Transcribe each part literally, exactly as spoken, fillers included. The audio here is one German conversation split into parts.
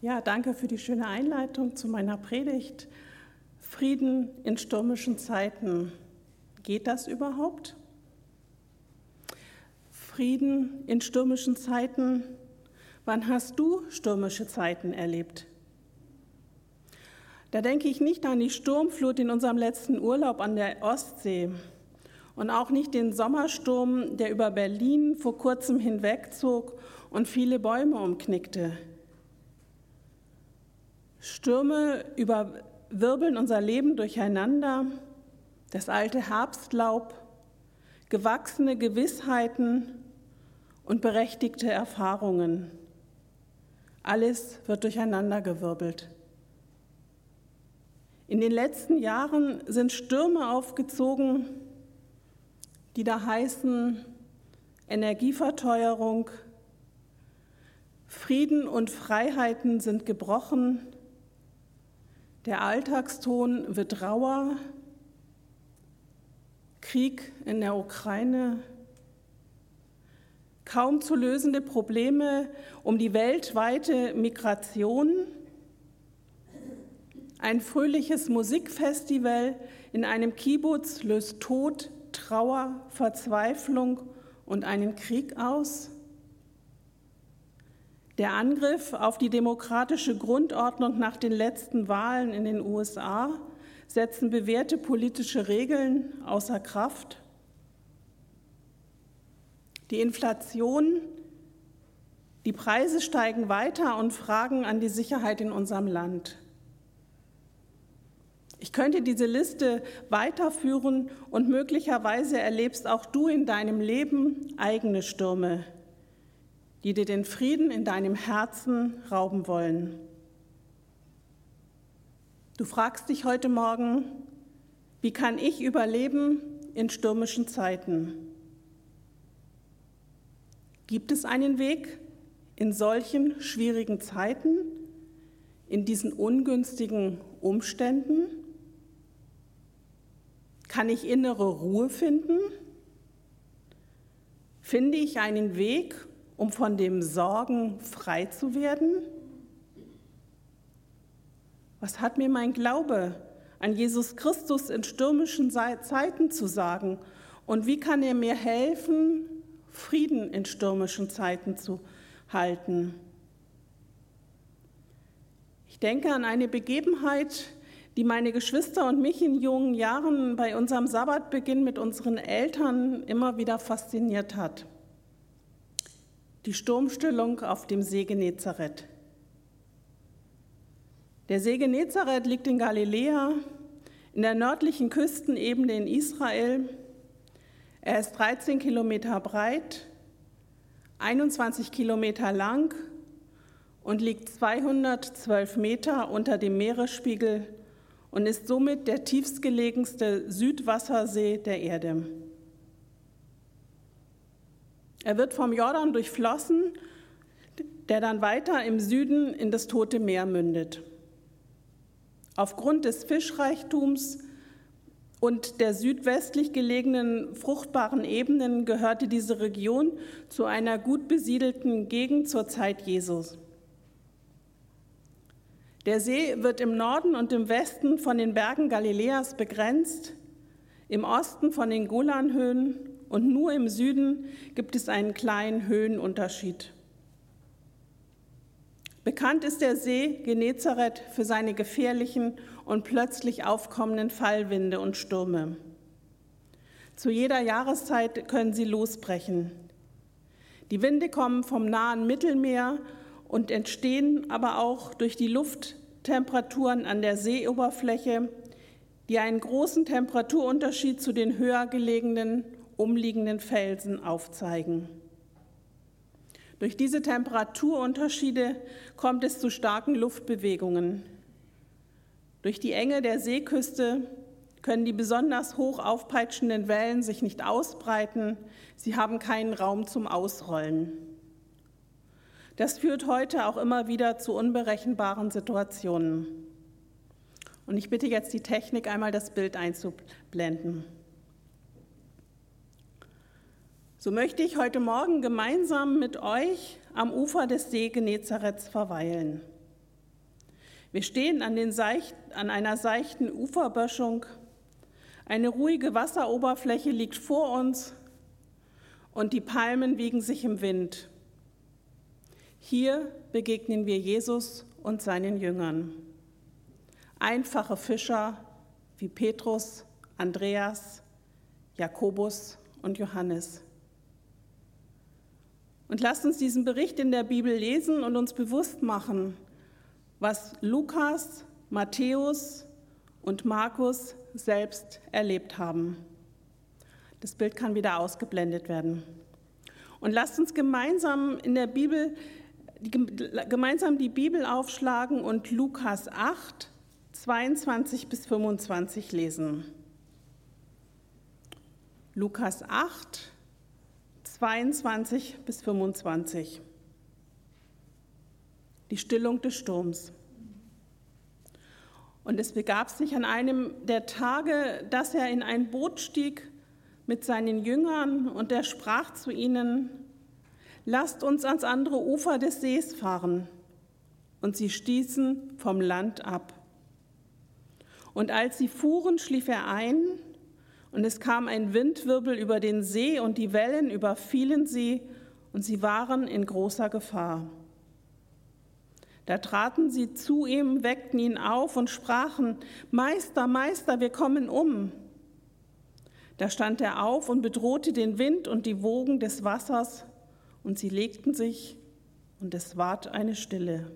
Ja, danke für die schöne Einleitung zu meiner Predigt. Frieden in stürmischen Zeiten. Geht das überhaupt? Frieden in stürmischen Zeiten. Wann hast du stürmische Zeiten erlebt? Da denke ich nicht an die Sturmflut in unserem letzten Urlaub an der Ostsee und auch nicht den Sommersturm, der über Berlin vor kurzem hinwegzog und viele Bäume umknickte. Stürme überwirbeln unser Leben durcheinander, das alte Herbstlaub, gewachsene Gewissheiten und berechtigte Erfahrungen. Alles wird durcheinandergewirbelt. In den letzten Jahren sind Stürme aufgezogen, die da heißen Energieverteuerung, Frieden und Freiheiten sind gebrochen, der Alltagston wird rauer, Krieg in der Ukraine, kaum zu lösende Probleme um die weltweite Migration, ein fröhliches Musikfestival in einem Kibbutz löst Tod, Trauer, Verzweiflung und einen Krieg aus. Der Angriff auf die demokratische Grundordnung nach den letzten Wahlen in den U S A setzen bewährte politische Regeln außer Kraft. Die Inflation, die Preise steigen weiter und Fragen an die Sicherheit in unserem Land. Ich könnte diese Liste weiterführen und möglicherweise erlebst auch du in deinem Leben eigene Stürme, die dir den Frieden in deinem Herzen rauben wollen. Du fragst dich heute Morgen, wie kann ich überleben in stürmischen Zeiten? Gibt es einen Weg in solchen schwierigen Zeiten, in diesen ungünstigen Umständen? Kann ich innere Ruhe finden? Finde ich einen Weg, um von dem Sorgen frei zu werden? Was hat mir mein Glaube an Jesus Christus in stürmischen Zeiten zu sagen? Und wie kann er mir helfen, Frieden in stürmischen Zeiten zu halten? Ich denke an eine Begebenheit, die meine Geschwister und mich in jungen Jahren bei unserem Sabbatbeginn mit unseren Eltern immer wieder fasziniert hat. Die Sturmstillung auf dem See Genezareth. Der See Genezareth liegt in Galiläa, in der nördlichen Küstenebene in Israel. Er ist dreizehn Kilometer breit, einundzwanzig Kilometer lang und liegt zweihundertzwölf Meter unter dem Meeresspiegel und ist somit der tiefstgelegenste Südwassersee der Erde. Er wird vom Jordan durchflossen, der dann weiter im Süden in das Tote Meer mündet. Aufgrund des Fischreichtums und der südwestlich gelegenen fruchtbaren Ebenen gehörte diese Region zu einer gut besiedelten Gegend zur Zeit Jesus. Der See wird im Norden und im Westen von den Bergen Galiläas begrenzt, im Osten von den Golanhöhen und nur im Süden gibt es einen kleinen Höhenunterschied. Bekannt ist der See Genezareth für seine gefährlichen und plötzlich aufkommenden Fallwinde und Stürme. Zu jeder Jahreszeit können sie losbrechen. Die Winde kommen vom nahen Mittelmeer und entstehen aber auch durch die Lufttemperaturen an der Seeoberfläche, die einen großen Temperaturunterschied zu den höher gelegenen umliegenden Felsen aufzeigen. Durch diese Temperaturunterschiede kommt es zu starken Luftbewegungen. Durch die Enge der Seeküste können die besonders hoch aufpeitschenden Wellen sich nicht ausbreiten, sie haben keinen Raum zum Ausrollen. Das führt heute auch immer wieder zu unberechenbaren Situationen. Und ich bitte jetzt die Technik, einmal das Bild einzublenden. So möchte ich heute Morgen gemeinsam mit euch am Ufer des See Genezareth verweilen. Wir stehen an, den seicht, an einer seichten Uferböschung. Eine ruhige Wasseroberfläche liegt vor uns und die Palmen wiegen sich im Wind. Hier begegnen wir Jesus und seinen Jüngern. Einfache Fischer wie Petrus, Andreas, Jakobus und Johannes. Und lasst uns diesen Bericht in der Bibel lesen und uns bewusst machen, was Lukas, Matthäus und Markus selbst erlebt haben. Das Bild kann wieder ausgeblendet werden. Und lasst uns gemeinsam in der Bibel, gemeinsam die Bibel aufschlagen und Lukas acht, zweiundzwanzig bis fünfundzwanzig lesen. Lukas acht, zweiundzwanzig bis fünfundzwanzig. Die Stillung des Sturms. Und es begab sich an einem der Tage, dass er in ein Boot stieg mit seinen Jüngern, und er sprach zu ihnen: Lasst uns ans andere Ufer des Sees fahren. Und sie stießen vom Land ab. Und als sie fuhren, schlief er ein, und es kam ein Windwirbel über den See, und die Wellen überfielen sie, und sie waren in großer Gefahr. Da traten sie zu ihm, weckten ihn auf und sprachen: Meister, Meister, wir kommen um. Da stand er auf und bedrohte den Wind und die Wogen des Wassers, und sie legten sich, und es ward eine Stille.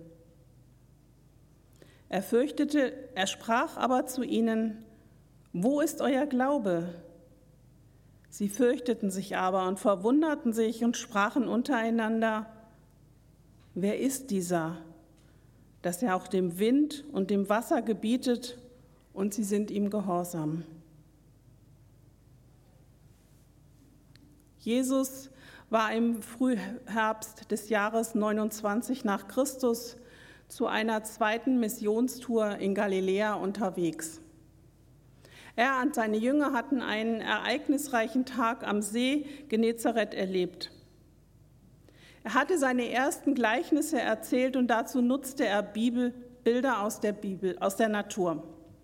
Er fürchtete, er sprach aber zu ihnen: Wo ist euer Glaube? Sie fürchteten sich aber und verwunderten sich und sprachen untereinander: Wer ist dieser, dass er auch dem Wind und dem Wasser gebietet, und sie sind ihm gehorsam? Jesus war im Frühherbst des Jahres neunundzwanzig nach Christus zu einer zweiten Missionstour in Galiläa unterwegs. Er und seine Jünger hatten einen ereignisreichen Tag am See Genezareth erlebt. Er hatte seine ersten Gleichnisse erzählt und dazu nutzte er Bibel, Bilder aus der Bibel, aus der Natur.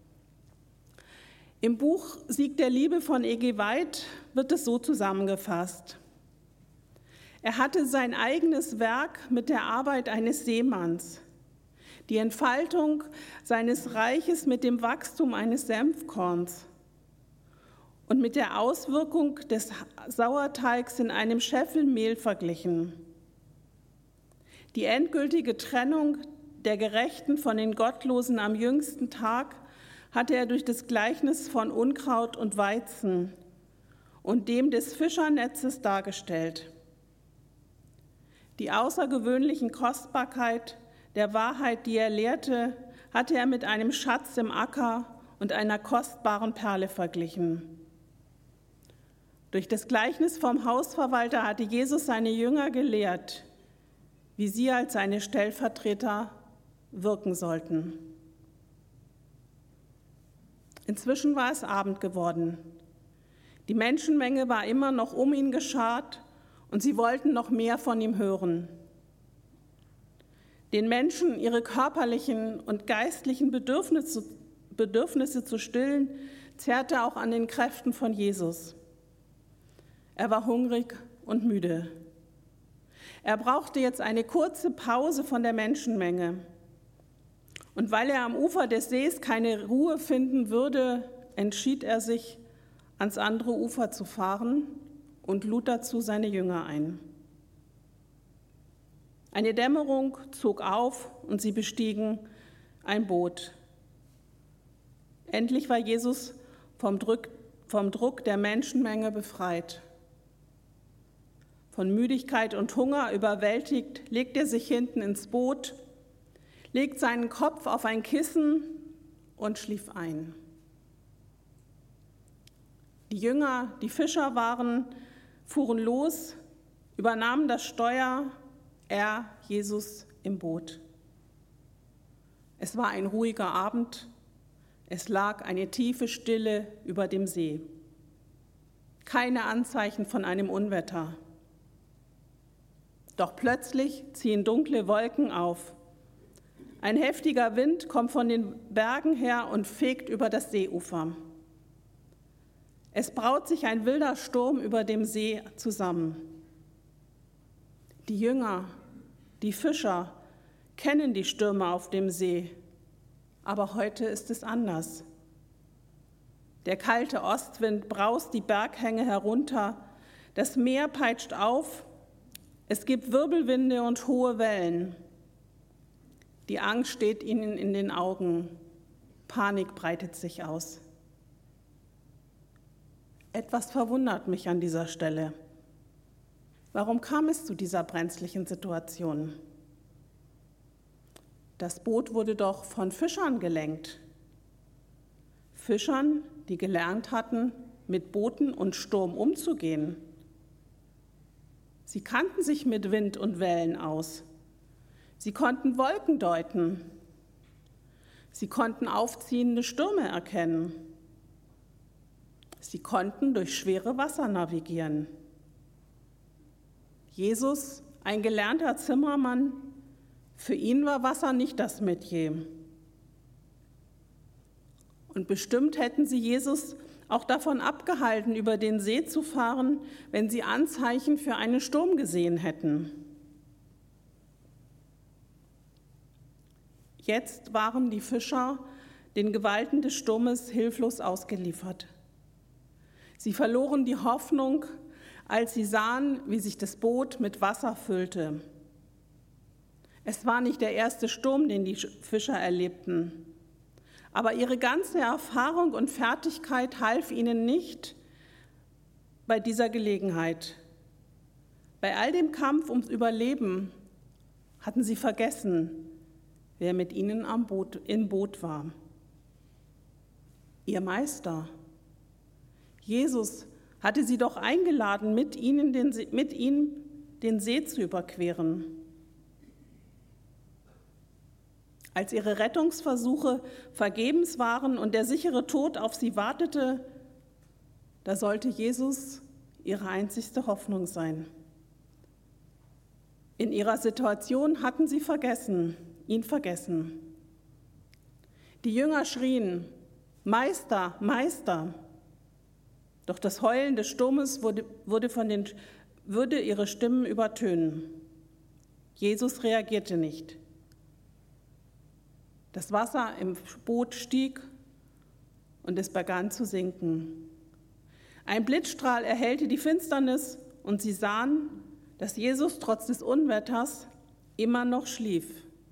Im Buch Sieg der Liebe von E G White wird es so zusammengefasst: Er hatte sein eigenes Werk mit der Arbeit eines Seemanns, die Entfaltung seines Reiches mit dem Wachstum eines Senfkorns und mit der Auswirkung des Sauerteigs in einem Scheffel Mehl verglichen. Die endgültige Trennung der Gerechten von den Gottlosen am jüngsten Tag hatte er durch das Gleichnis von Unkraut und Weizen und dem des Fischernetzes dargestellt. Die außergewöhnlichen Kostbarkeit der Wahrheit, die er lehrte, hatte er mit einem Schatz im Acker und einer kostbaren Perle verglichen. Durch das Gleichnis vom Hausverwalter hatte Jesus seine Jünger gelehrt, wie sie als seine Stellvertreter wirken sollten. Inzwischen war es Abend geworden. Die Menschenmenge war immer noch um ihn geschart, und sie wollten noch mehr von ihm hören. Den Menschen ihre körperlichen und geistlichen Bedürfnisse, Bedürfnisse zu stillen, zehrte auch an den Kräften von Jesus. Er war hungrig und müde. Er brauchte jetzt eine kurze Pause von der Menschenmenge. Und weil er am Ufer des Sees keine Ruhe finden würde, entschied er sich, ans andere Ufer zu fahren und lud dazu seine Jünger ein. Eine Dämmerung zog auf und sie bestiegen ein Boot. Endlich war Jesus vom Druck, vom Druck der Menschenmenge befreit. Von Müdigkeit und Hunger überwältigt, legt er sich hinten ins Boot, legt seinen Kopf auf ein Kissen und schlief ein. Die Jünger, die Fischer waren, fuhren los, übernahmen das Steuer, er, Jesus, im Boot. Es war ein ruhiger Abend, es lag eine tiefe Stille über dem See. Keine Anzeichen von einem Unwetter. Doch plötzlich ziehen dunkle Wolken auf. Ein heftiger Wind kommt von den Bergen her und fegt über das Seeufer. Es braut sich ein wilder Sturm über dem See zusammen. Die Jünger, die Fischer kennen die Stürme auf dem See, aber heute ist es anders. Der kalte Ostwind braust die Berghänge herunter, das Meer peitscht auf, es gibt Wirbelwinde und hohe Wellen. Die Angst steht ihnen in den Augen, Panik breitet sich aus. Etwas verwundert mich an dieser Stelle. Warum kam es zu dieser brenzlichen Situation? Das Boot wurde doch von Fischern gelenkt. Fischern, die gelernt hatten, mit Booten und Sturm umzugehen. Sie kannten sich mit Wind und Wellen aus. Sie konnten Wolken deuten. Sie konnten aufziehende Stürme erkennen. Sie konnten durch schwere Wasser navigieren. Jesus, ein gelernter Zimmermann, für ihn war Wasser nicht das Metier. Und bestimmt hätten sie Jesus auch davon abgehalten, über den See zu fahren, wenn sie Anzeichen für einen Sturm gesehen hätten. Jetzt waren die Fischer den Gewalten des Sturmes hilflos ausgeliefert. Sie verloren die Hoffnung, als sie sahen, wie sich das Boot mit Wasser füllte. Es war nicht der erste Sturm, den die Fischer erlebten. Aber ihre ganze Erfahrung und Fertigkeit half ihnen nicht bei dieser Gelegenheit. Bei all dem Kampf ums Überleben hatten sie vergessen, wer mit ihnen am Boot, im Boot war. Ihr Meister. Jesus hatte sie doch eingeladen, mit ihnen den See, mit ihm den See zu überqueren. Als ihre Rettungsversuche vergebens waren und der sichere Tod auf sie wartete, da sollte Jesus ihre einzigste Hoffnung sein. In ihrer Situation hatten sie vergessen, ihn vergessen. Die Jünger schrien, Meister, Meister. Doch das Heulen des Sturmes wurde, wurde, von den, würde ihre Stimmen übertönen. Jesus reagierte nicht. Das Wasser im Boot stieg und es begann zu sinken. Ein Blitzstrahl erhellte die Finsternis und sie sahen, dass Jesus trotz des Unwetters immer noch schlief.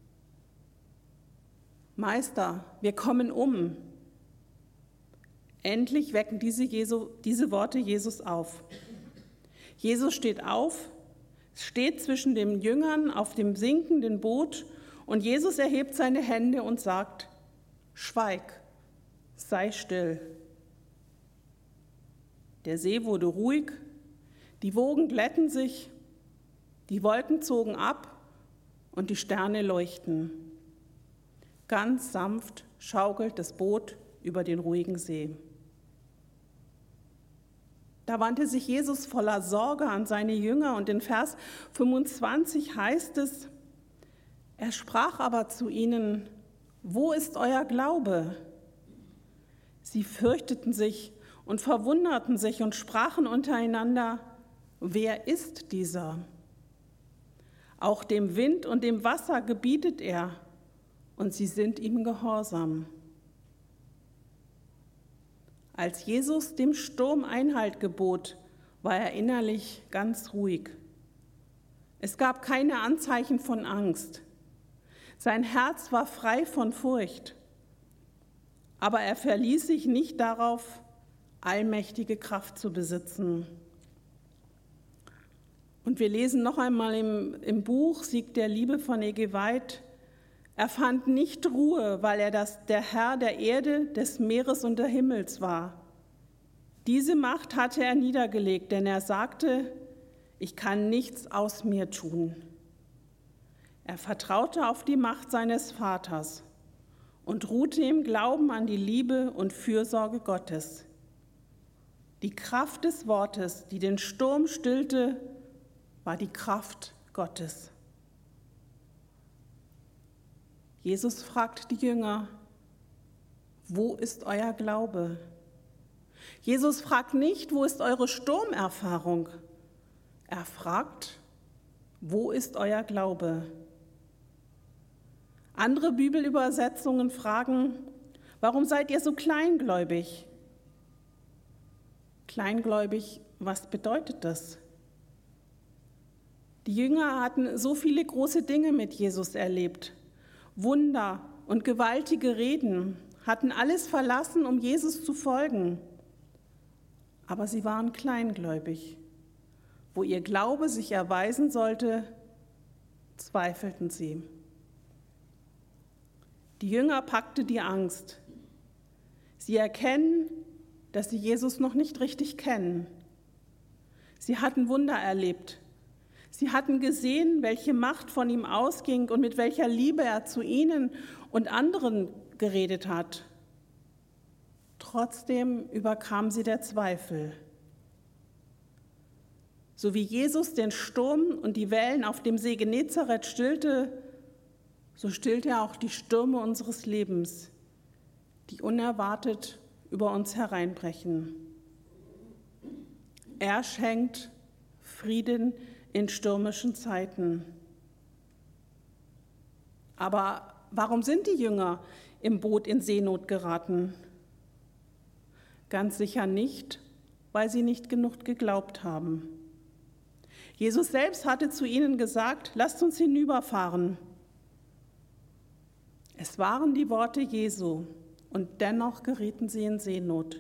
Meister, wir kommen um. Endlich wecken diese, Jesu, diese Worte Jesus auf. Jesus steht auf, steht zwischen den Jüngern auf dem sinkenden Boot und Jesus erhebt seine Hände und sagt, schweig, sei still. Der See wurde ruhig, die Wogen glätten sich, die Wolken zogen ab und die Sterne leuchten. Ganz sanft schaukelt das Boot über den ruhigen See. Da wandte sich Jesus voller Sorge an seine Jünger und in Vers fünfundzwanzig heißt es, er sprach aber zu ihnen, wo ist euer Glaube? Sie fürchteten sich und verwunderten sich und sprachen untereinander, wer ist dieser? Auch dem Wind und dem Wasser gebietet er, und sie sind ihm gehorsam. Als Jesus dem Sturm Einhalt gebot, war er innerlich ganz ruhig. Es gab keine Anzeichen von Angst. Sein Herz war frei von Furcht. Aber er verließ sich nicht darauf, allmächtige Kraft zu besitzen. Und wir lesen noch einmal im, im Buch Sieg der Liebe von E G White, er fand nicht Ruhe, weil er das, der Herr der Erde, des Meeres und des Himmels war. Diese Macht hatte er niedergelegt, denn er sagte, ich kann nichts aus mir tun. Er vertraute auf die Macht seines Vaters und ruhte im Glauben an die Liebe und Fürsorge Gottes. Die Kraft des Wortes, die den Sturm stillte, war die Kraft Gottes. Jesus fragt die Jünger, wo ist euer Glaube? Jesus fragt nicht, wo ist eure Sturmerfahrung? Er fragt, wo ist euer Glaube? Andere Bibelübersetzungen fragen, warum seid ihr so kleingläubig? Kleingläubig, was bedeutet das? Die Jünger hatten so viele große Dinge mit Jesus erlebt. Wunder und gewaltige Reden, hatten alles verlassen, um Jesus zu folgen. Aber sie waren kleingläubig. Wo ihr Glaube sich erweisen sollte, zweifelten sie. Die Jünger packte die Angst. Sie erkennen, dass sie Jesus noch nicht richtig kennen. Sie hatten Wunder erlebt. Sie hatten gesehen, welche Macht von ihm ausging und mit welcher Liebe er zu ihnen und anderen geredet hat. Trotzdem überkam sie der Zweifel. So wie Jesus den Sturm und die Wellen auf dem See Genezareth stillte, so stillt er auch die Stürme unseres Lebens, die unerwartet über uns hereinbrechen. Er schenkt Frieden in stürmischen Zeiten. Aber warum sind die Jünger im Boot in Seenot geraten? Ganz sicher nicht, weil sie nicht genug geglaubt haben. Jesus selbst hatte zu ihnen gesagt, lasst uns hinüberfahren. Es waren die Worte Jesu und dennoch gerieten sie in Seenot.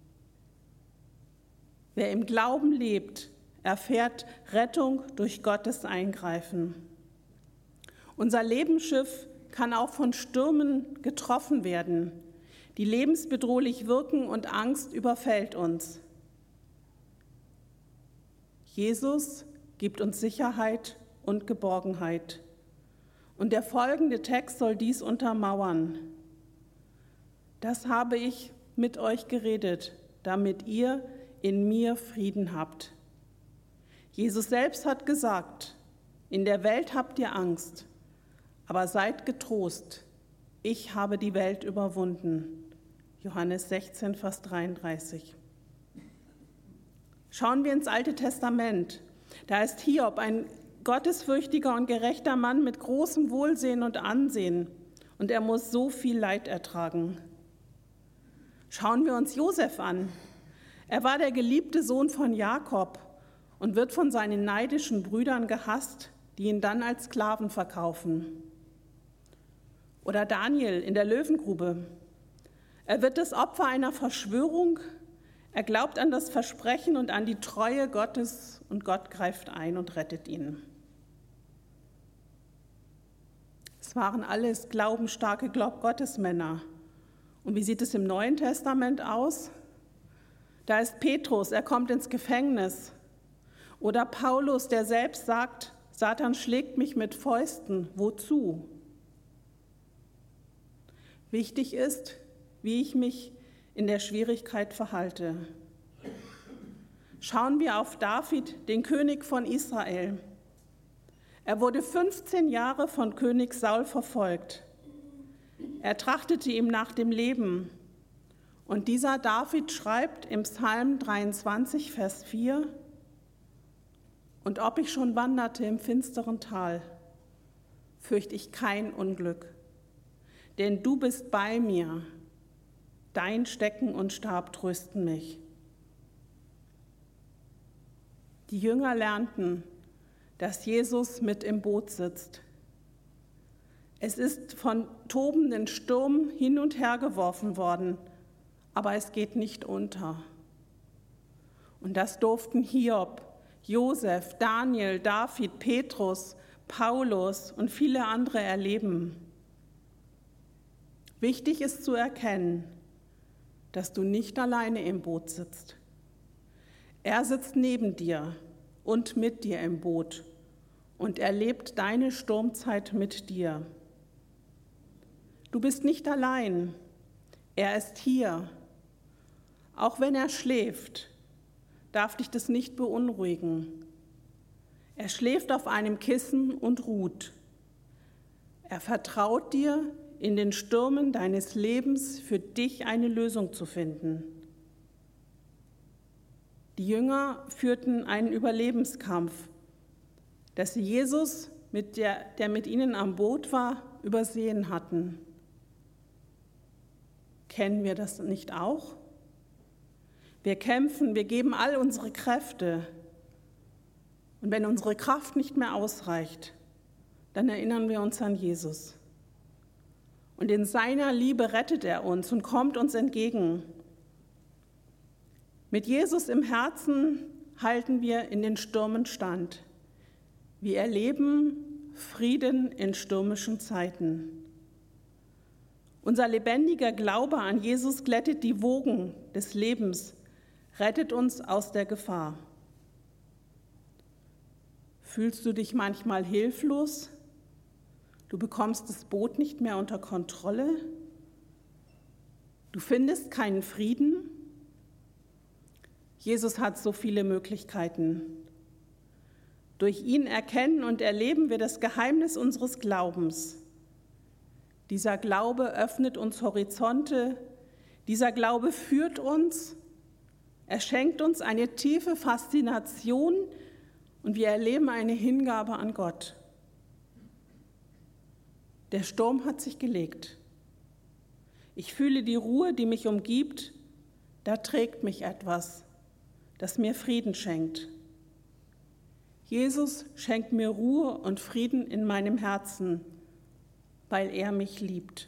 Wer im Glauben lebt, erfährt Rettung durch Gottes Eingreifen. Unser Lebensschiff kann auch von Stürmen getroffen werden, die lebensbedrohlich wirken und Angst überfällt uns. Jesus gibt uns Sicherheit und Geborgenheit. Und der folgende Text soll dies untermauern. Das habe ich mit euch geredet, damit ihr in mir Frieden habt. Jesus selbst hat gesagt, in der Welt habt ihr Angst, aber seid getrost, ich habe die Welt überwunden. Johannes sechzehn, Vers dreiunddreißig. Schauen wir ins Alte Testament. Da ist Hiob, ein gottesfürchtiger und gerechter Mann mit großem Wohlsehen und Ansehen. Und er muss so viel Leid ertragen. Schauen wir uns Josef an. Er war der geliebte Sohn von Jakob und wird von seinen neidischen Brüdern gehasst, die ihn dann als Sklaven verkaufen. Oder Daniel in der Löwengrube. Er wird das Opfer einer Verschwörung. Er glaubt an das Versprechen und an die Treue Gottes und Gott greift ein und rettet ihn. Es waren alles glaubensstarke Gottesmänner. Und wie sieht es im Neuen Testament aus? Da ist Petrus, er kommt ins Gefängnis. Oder Paulus, der selbst sagt, Satan schlägt mich mit Fäusten, wozu? Wichtig ist, wie ich mich in der Schwierigkeit verhalte. Schauen wir auf David, den König von Israel. Er wurde fünfzehn Jahre von König Saul verfolgt. Er trachtete ihm nach dem Leben. Und dieser David schreibt im Psalm dreiundzwanzig, Vers vier, und ob ich schon wanderte im finsteren Tal, fürchte ich kein Unglück, denn du bist bei mir, dein Stecken und Stab trösten mich. Die Jünger lernten, dass Jesus mit im Boot sitzt. Es ist von tobenden Sturm hin und her geworfen worden, aber es geht nicht unter. Und das durften Hiob, Josef, Daniel, David, Petrus, Paulus und viele andere erleben. Wichtig ist zu erkennen, dass du nicht alleine im Boot sitzt. Er sitzt neben dir und mit dir im Boot und erlebt deine Sturmzeit mit dir. Du bist nicht allein. Er ist hier. Auch wenn er schläft, darf dich das nicht beunruhigen. Er schläft auf einem Kissen und ruht. Er vertraut dir, in den Stürmen deines Lebens für dich eine Lösung zu finden. Die Jünger führten einen Überlebenskampf, dass sie Jesus, mit der, der mit ihnen am Boot war, übersehen hatten. Kennen wir das nicht auch? Wir kämpfen, wir geben all unsere Kräfte. Und wenn unsere Kraft nicht mehr ausreicht, dann erinnern wir uns an Jesus. Und in seiner Liebe rettet er uns und kommt uns entgegen. Mit Jesus im Herzen halten wir in den Stürmen stand. Wir erleben Frieden in stürmischen Zeiten. Unser lebendiger Glaube an Jesus glättet die Wogen des Lebens, rettet uns aus der Gefahr. Fühlst du dich manchmal hilflos? Du bekommst das Boot nicht mehr unter Kontrolle? Du findest keinen Frieden? Jesus hat so viele Möglichkeiten. Durch ihn erkennen und erleben wir das Geheimnis unseres Glaubens. Dieser Glaube öffnet uns Horizonte, dieser Glaube führt uns, er schenkt uns eine tiefe Faszination und wir erleben eine Hingabe an Gott. Der Sturm hat sich gelegt. Ich fühle die Ruhe, die mich umgibt, da trägt mich etwas, das mir Frieden schenkt. Jesus schenkt mir Ruhe und Frieden in meinem Herzen, weil er mich liebt.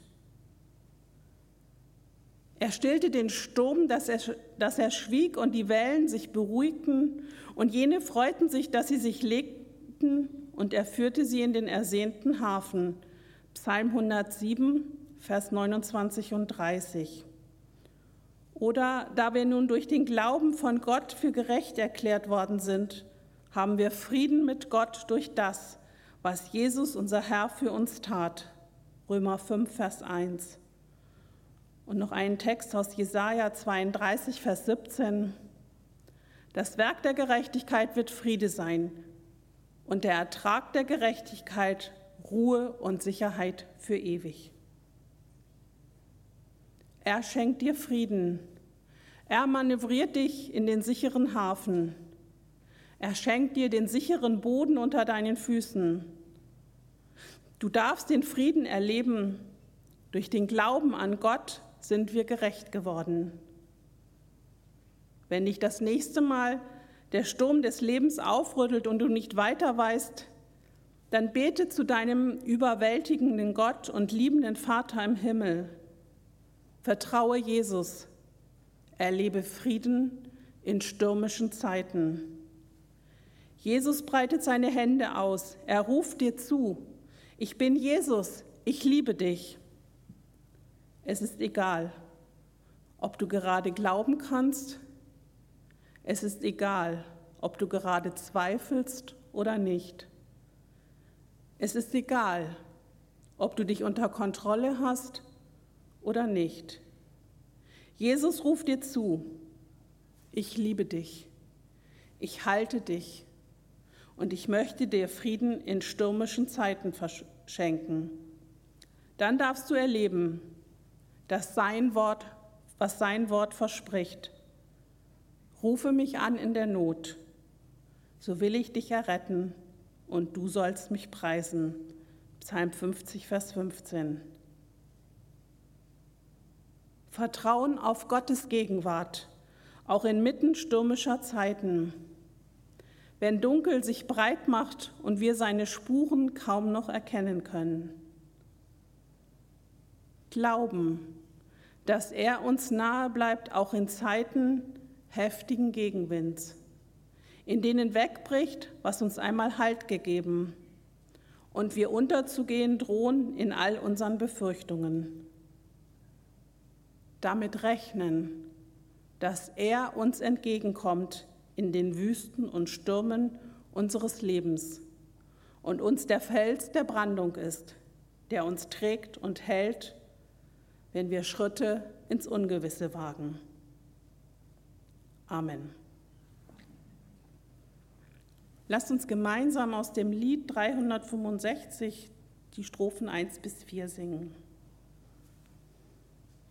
Er stillte den Sturm, dass er, dass er schwieg und die Wellen sich beruhigten und jene freuten sich, dass sie sich legten und er führte sie in den ersehnten Hafen. Psalm hundertsieben, Vers neunundzwanzig und dreißig. Oder da wir nun durch den Glauben von Gott für gerecht erklärt worden sind, haben wir Frieden mit Gott durch das, was Jesus, unser Herr, für uns tat. Römer fünf, Vers eins. Und noch einen Text aus Jesaja zweiunddreißig, Vers siebzehn. Das Werk der Gerechtigkeit wird Friede sein und der Ertrag der Gerechtigkeit Ruhe und Sicherheit für ewig. Er schenkt dir Frieden. Er manövriert dich in den sicheren Hafen. Er schenkt dir den sicheren Boden unter deinen Füßen. Du darfst den Frieden erleben. Durch den Glauben an Gott sind wir gerecht geworden. Wenn dich das nächste Mal der Sturm des Lebens aufrüttelt und du nicht weiter weißt, dann bete zu deinem überwältigenden Gott und liebenden Vater im Himmel. Vertraue Jesus. Erlebe Frieden in stürmischen Zeiten. Jesus breitet seine Hände aus. Er ruft dir zu. Ich bin Jesus. Ich liebe dich. Es ist egal, ob du gerade glauben kannst. Es ist egal, ob du gerade zweifelst oder nicht. Es ist egal, ob du dich unter Kontrolle hast oder nicht. Jesus ruft dir zu, ich liebe dich, ich halte dich und ich möchte dir Frieden in stürmischen Zeiten verschenken. Dann darfst du erleben, dass sein Wort, was sein Wort verspricht. Rufe mich an in der Not, so will ich dich erretten und du sollst mich preisen. Psalm fünfzig, Vers fünfzehn. Vertrauen auf Gottes Gegenwart, auch inmitten stürmischer Zeiten. Wenn Dunkel sich breit macht und wir seine Spuren kaum noch erkennen können. Glauben, dass er uns nahe bleibt, auch in Zeiten heftigen Gegenwinds, in denen wegbricht, was uns einmal Halt gegeben und wir unterzugehen drohen in all unseren Befürchtungen. Damit rechnen, dass er uns entgegenkommt in den Wüsten und Stürmen unseres Lebens und uns der Fels der Brandung ist, der uns trägt und hält, wenn wir Schritte ins Ungewisse wagen. Amen. Lasst uns gemeinsam aus dem Lied dreihundertfünfundsechzig die Strophen eins bis vier singen.